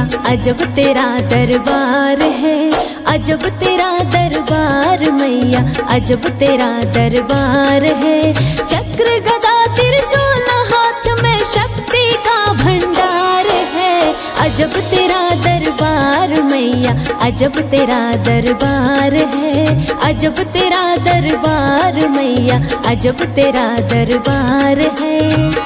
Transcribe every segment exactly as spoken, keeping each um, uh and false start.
अजब तेरा दरबार है, अजब तेरा दरबार मैया, अजब तेरा दरबार है। चक्र गदा त्रिशूल हाथ में शक्ति का भंडार है, अजब तेरा दरबार मैया, अजब तेरा दरबार है, अजब तेरा दरबार मैया, अजब तेरा दरबार है।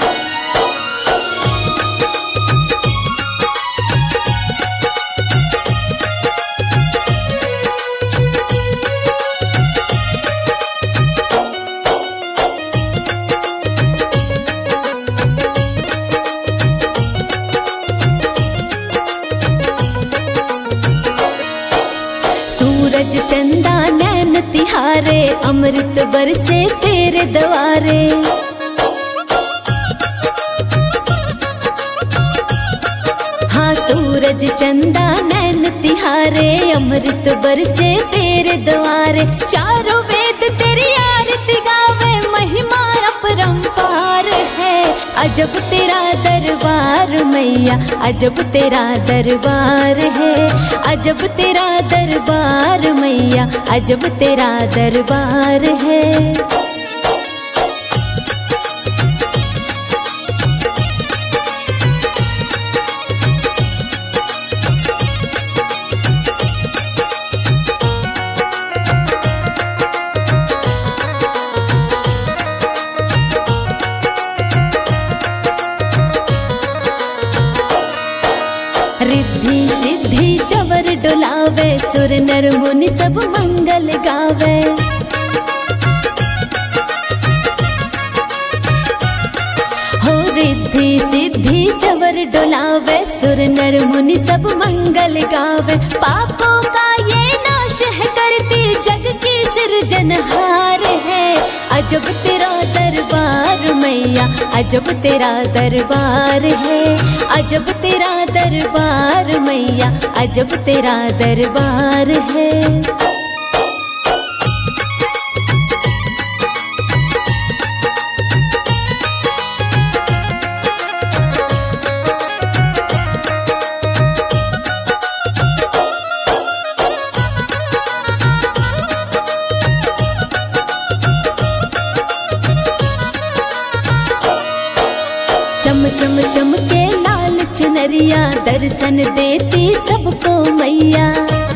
सूरज चंदा नैन तिहारे, अमृत बरसे तेरे द्वारे। हाँ सूरज चंदा नैन तिहारे, अमृत बरसे तेरे द्वारे। चारों वेद तेरी आरती गावे, महिमा अपरंपार है, अजब तेरा दरबार मैया, अजब तेरा दरबार है, अजब तेरा दरबार मैया, अजब तेरा दरबार है। रिद्धि सिद्धि चवर डोलावे, सुर नर मुनि सब मंगल गावे। हो रिद्धि सिद्धि चवर डोलावे, सुर नर मुनि सब मंगल गावे। पापों का ये नाश है करती, जग की सृजनहार है, अजब तेरा दरबार मैया, अजब तेरा दरबार है, अजब तेरा दरबार मैया, अजब तेरा दरबार है। चम चम चमके लाल चुनरिया, दर्शन देती सबको मैया।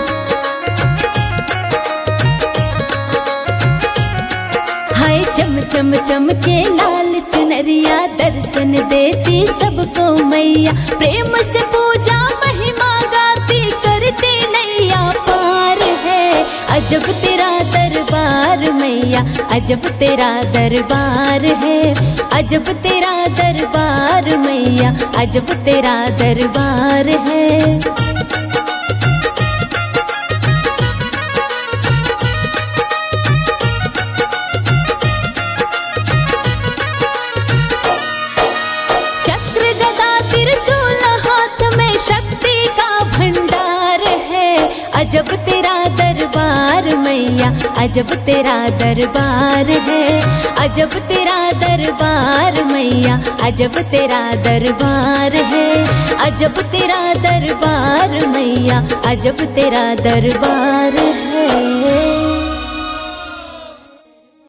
हाय चम चम चमके लाल चुनरिया, दर्शन देती सबको मैया। प्रेम से पूजा महिमा गाती, करती नैया पार है, अजब तेरा दरबार मैया, अजब तेरा दरबार है, अजब तेरा दरबार मैया, अजब तेरा दरबार है। चक्र गदा त्रिशूल हाथ में शक्ति का भंडार है, अजब तेरा दरबार मैया, अजब तेरा दरबार है, अजब तेरा दरबार मैया, अजब तेरा दरबार है, अजब तेरा दरबार मैया, अजब तेरा दरबार है।